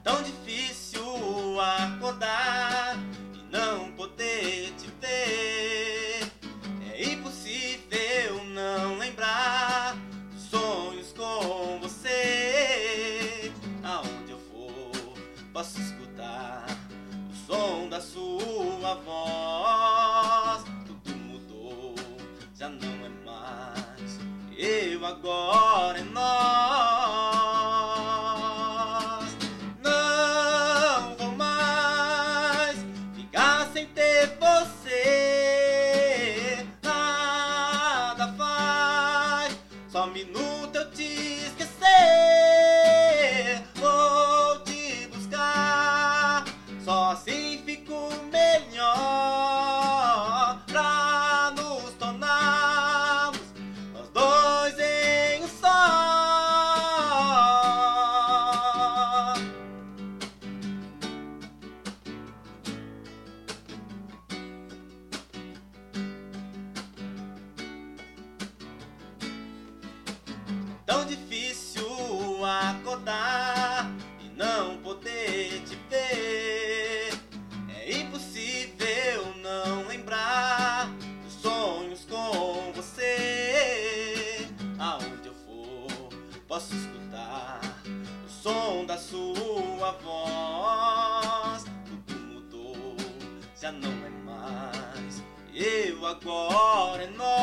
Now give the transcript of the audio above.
Tão difícil acordar e não poder te ver. É impossível não lembrar dos sonhos com você. Aonde eu for, posso escutar o som da sua voz. Tudo mudou, já não é mais eu, agora é nós. Não vou mais ficar sem ter você. Nada faz, só um minuto eu te esquecer. Vou te buscar, só assim fico melhor. Pra nos tornarmos nós dois em um só. Tão difícil acordar e não poder te ver. É impossível não lembrar dos sonhos com você. Aonde eu for, posso escutar o som da sua voz. Tudo mudou, já não é mais eu, agora é nós.